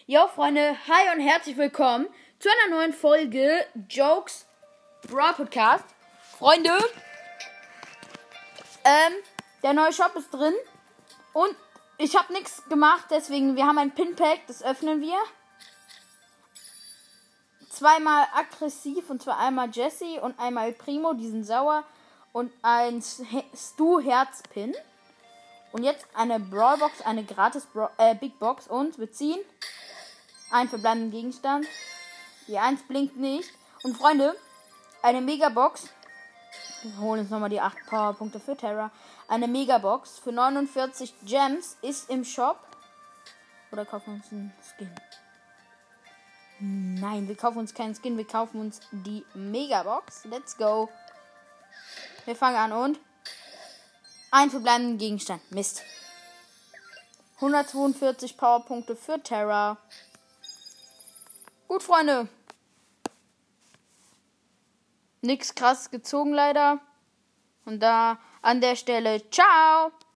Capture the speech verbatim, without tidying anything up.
Jo Freunde, hi und herzlich willkommen zu einer neuen Folge Jokes Brawl Podcast. Freunde, ähm, der neue Shop ist drin und ich habe nichts gemacht, deswegen, wir haben ein Pinpack, das öffnen wir. Zweimal aggressiv und zwar einmal Jesse und einmal Primo, die sind sauer und ein Stu-Herz-Pin. Und jetzt eine Brawlbox, eine gratis Bra- äh, Big Box und wir ziehen einen verbleibenden Gegenstand. Die eins blinkt nicht. Und Freunde, eine Megabox. Wir holen uns nochmal die acht Powerpunkte für Terra. Eine Megabox für neunundvierzig Gems ist im Shop. Oder kaufen wir uns einen Skin? Nein, wir kaufen uns keinen Skin, wir kaufen uns die Megabox. Let's go. Wir fangen an und ein verbleibenden Gegenstand. Mist. hundertzweiundvierzig Powerpunkte für Terra. Gut, Freunde. Nix krass gezogen leider. Und da an der Stelle, ciao.